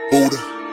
Buddha.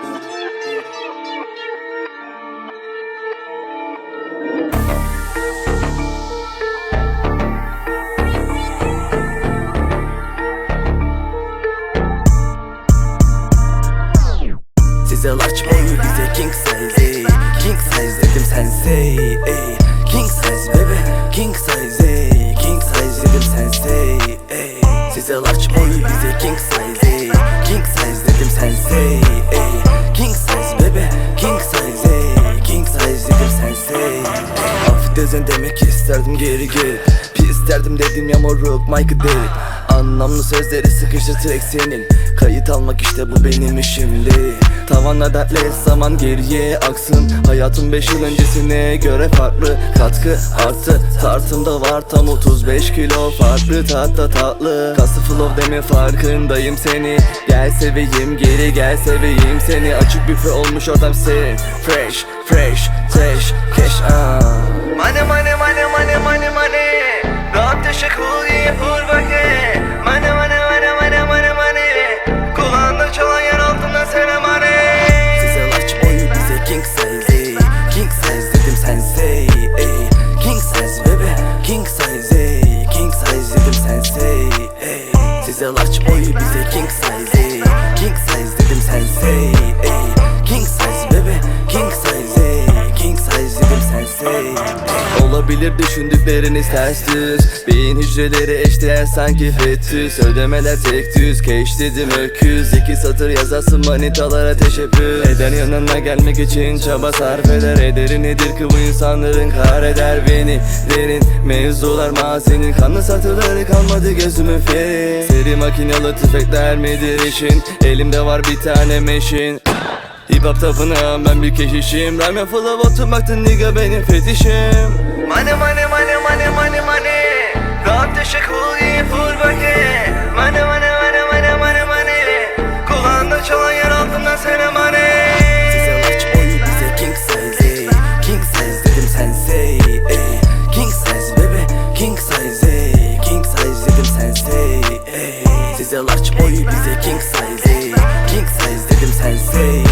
Size large boy bize king size ey. King size dedim sensei ey. King size bebe king size ey. King size dedim sensei ey. Size large boy bize king size ey. King size dedim sensei ey. King size bebe king size ey. King size dedim sensei ey. Affedersin demek isterdim geri geri. Pis derdim dedim ya moruk Mike'ı deri. Anlamlı sözleri sıkıştı track senin. Kayıt almak işte bu benim işimdi. Tavanla dertle zaman geriye aksın. Hayatım 5 yıl öncesine göre farklı. Katkı artı tartımda var tam 35 kilo. Farklı tatta tatlı. Kası flow deme farkındayım seni. Gel seveyim geri gel seveyim seni. Açık büfe olmuş ortam senin. Fresh fresh fresh cash Money money money money money money. Rahat teşekkür yapır bakı. Money money money money money money. Kulağında çalan yer altında selam money. Size large boy bize king size ey. King size dedim sensei ey. King size bebe king size ey. King size dedim sensei ey. Size large boy bize king size ey. King size dedim sensei ey. King size bebe king size ey. King size dedim sensei ey. Olabilir düşündükleriniz ters düz. Beyin hücreleri eşdeğer sanki fetüs. Ödemeler tek düz keş dedim öküz. 2 satır yazarsın manitalara teşebbüs eder. Yanına gelmek için çaba sarf eder. Ederi nedir ki bu insanların kahreder beni. Derin mevzular mazinin. Kanlı satırları kalmadı gözümün feri. Seri makinalı tüfekler midir işin? Elimde var bir tane meşin. Hip hop tapınağım ben bir keşişim. Rhyme full of oturmaktın nigga benim fetişim. Money money money money money money. Rahat teşekkür full bakı. Money money money money money money. Kulağında çalan yer altından selam money. Size large boy bize king size ey. King size dedim sensei ey. King size bebe king size ey. King size dedim sensei ey. Size large boy bize king size ey. King size dedim sensei